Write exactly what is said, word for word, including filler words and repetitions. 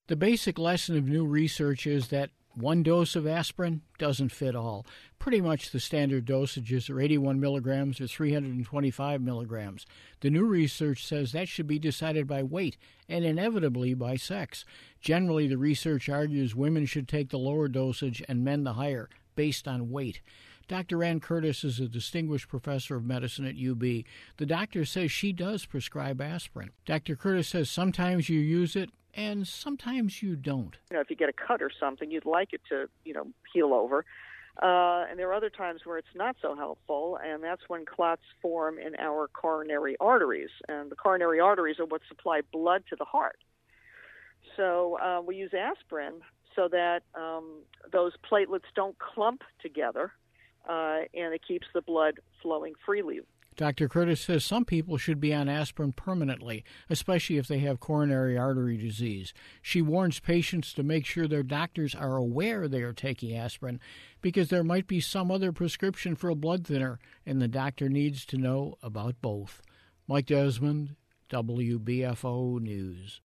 The basic lesson of new research is that one dose of aspirin doesn't fit all. Pretty much the standard dosages are eighty-one milligrams or three hundred twenty-five milligrams. The new research says that should be decided by weight and inevitably by sex. Generally, the research argues women should take the lower dosage and men the higher, based on weight. Doctor Ann Curtis is a distinguished professor of medicine at U B. The doctor says she does prescribe aspirin. Doctor Curtis says sometimes you use it and sometimes you don't. You know, if you get a cut or something, you'd like it to, you know, heal over. Uh, and there are other times where it's not so helpful, and that's when clots form in our coronary arteries. And the coronary arteries are what supply blood to the heart. So uh, we use aspirin so that um, those platelets don't clump together, uh, and it keeps the blood flowing freely. Doctor Curtis says some people should be on aspirin permanently, especially if they have coronary artery disease. She warns patients to make sure their doctors are aware they are taking aspirin because there might be some other prescription for a blood thinner, and the doctor needs to know about both. Mike Desmond, W B F O News.